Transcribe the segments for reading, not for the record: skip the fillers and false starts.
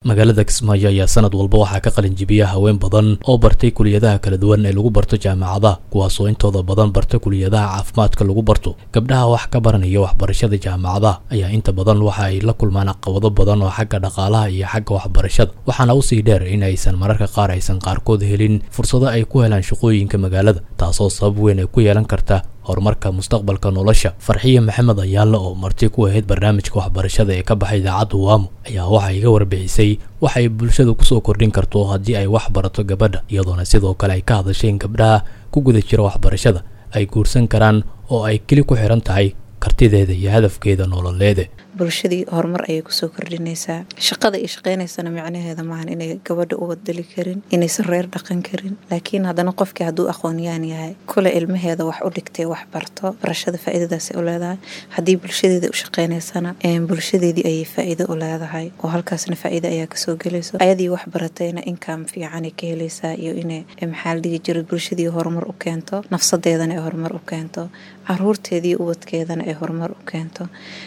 magaalada Kismaayo ayaa sanad walba waxaa ka qalin jibiya haween badan oo bartay kuliyadaha kala duwan ee lagu barto jaamacadaha kuwaas oo intooda badan bartay kuliyadaha caafimaadka lagu barto. Gabdhaha wax ka baranaya waxbarashada jaamacadaha ayaa inta badan waxa ay la kulmaan caqabado badan oo xagga dhaqaalaha iyo xagga waxbarashada, waxaana u sii dheer in aysan mararka qaar qaarkood helin fursado ay ku helaan shaqooyinka magaalada, taasoo sabab weyn ay ku yeelan karta horumarka mustaqbalka nolosha. Farxiye Maxamed Ayaale oo marti ku ahayd barnaamijka waxbarashada ee ka baxay idaacadda Waamo ayaa waxa iga warbixisay waxa ay bulshada ku soo kordhin karto haddii ay wax barato gabadha, iyadoona sidoo kale ay ka hadashay in gabdhaha ku guda jira waxbarashada ay guursan karaan oo ay keli ku xiran tahay kartideeda iyo hadafkeeda nololeed. bulshadii horumar ayay ku soo kordhinaysaa. shaqada ay shaqeynaysana macnaheeda maahan inay gabadha u wadali karin, inaysan reer dhaqan karin, laakiin haddana qofkii hadduu aqoon-yahan yahay kule ilmaheeda wax u dhigtay wax barto, barashada faa'iidadaas u leedahay. haddii bulshadeeda u shaqeynaysana bulshadeedii ayay faa'iido u leedahay oo halkaasna faa'iido ayaa kasoo gelayso. ayadii wax baratayna income fiican ay ka helaysaa iyo inay maxaa la dhihi jiray bulshadii horumar u keento, nafsadeedana ay horumar u keento, caruurteedii ubadkeedana ay horumar u keento.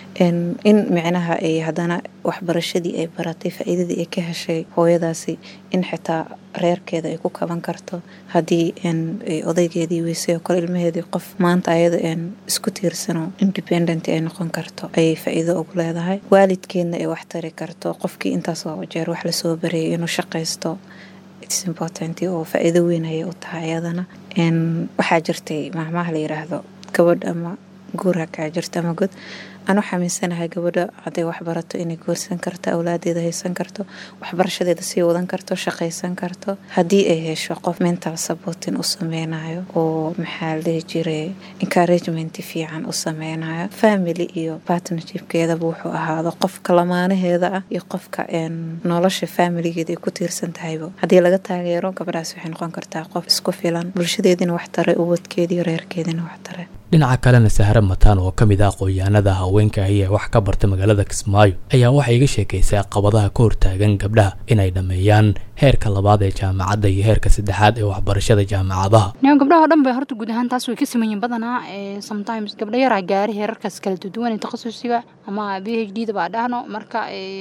in micnaha ay haddana waxbarashadii ay baratay faa'iidadii ay ka heshay hooyadaasi in xitaa reerkeeda ay ku kaban karto haddii odaygeedii weysay oo kale ilmaheedii qof maanta ayada isku tiirsano independent ay noqon karto ayay faa'iido ugu leedahay. waalidkeedna ay wax tari karto, qofkii intaas oo jeer wax lasoo barayay inuu shaqaysto it's important oo faa'iido weyn ayay u tahay ayadana. waxaa jirtay mahmaha la yiraahdo gabadh ama guur kaa jirta ama god. أنا حميسنا جبودة عدي وحبرته إني كورسن كرته أولادي ده يسن كرته وحبرشة ده سي ودن كرته شقي سن كرته هدي إيه شقف mental supporting أسمينايو ومحل ده جري encouragement في عن أسمينايو family إيو partnership كذا بوحو هذا قف كلامانه هذا يقف كأن نولش family كده كتير سنتهايبو هدي لقت تغييره كبراس وحين قان كرته قف سكوفيلان برشة دين وحتره قوت كده رير كده وحتره. dhinaca kalena Sahra Mataan oo kamid ah qoyaanada haweenka ay wax ka bartay magaalada Kismaayo ayaa waxa iga sheekaysay caqabadaha ka hortaagan gabdhaha inay dhameeyaan heerka labaad ee jaamacadda iyo heerka saddexaad ee waxbarashada jaamacadaha. gabdhaha dhan bay horta guud ahaan taas way ka sameeyeen badanaa sometimes gabdho yar gaari heerarkaas kala duwan takhasusiga ama PhD da dhahno marka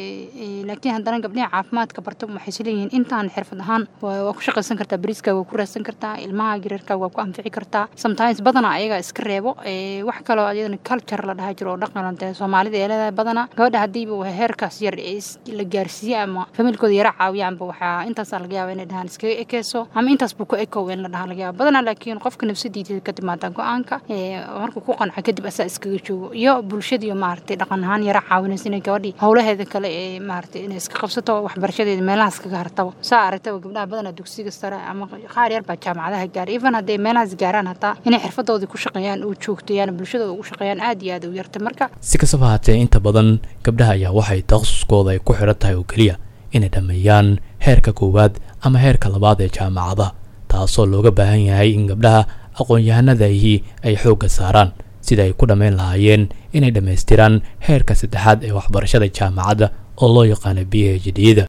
laakiin haddana gabdhaha caafimaadka barto waxay isleeyihiin intaan xirfad ahaan waa ku shaqaysan kartaa, bariiska waa ku raadsan kartaa, ilmaha girarka waa ku anfici kartaa. sometimes badanaa ayaga iska wax kale oo ayadana culture la dhahay jiro oo dhaqanka Soomaalida ee leedahay badana gabadha hadii uu heerkaas yar la gaarsiiyo ama familkooda yar caawiyaanba waxa intaas laga yaabaa inay dhahan iska ekeeso ama intaas buu ku ekow in la dhahan laga yaabaa badana. laakiin qofka nafsadiisa ka timaada go'aanka markuu ku qanco kadib asaa iskaga joogo iyo bulshada iyo maartay dhaqan ahaan yar caawinaysa inay gabadhi hawlaheeda kale ee maartay inay iska qabsato waxbarashadeeda meelahaas kaga hartaba. saa aragtay gabdhaha badana dugsiga sare ama qaar yar baa jaamacadaha gaar even haday meelahaas gaaraan hataa inay xirfadooda ku shaqeeyaan joogtayaan bulshada ugu shaqeeyaan aad iyo aad u yarta. marka si kastaba haatee inta badan gabdhaha ayaa waxay takhasuskooda ay ku xiran tahay oo kaliya inay dhameeyaan heerka koowaad ama heerka labaad ee jaamacadaha, taasoo looga baahan yahay in gabdhaha aqoon-yahanada ay xoogga saaraan sida ay ku dhameyn lahaayeen inay dhameystiraan heerka saddexaad ee waxbarashada jaamacadda oo loo yaqaan PhD da.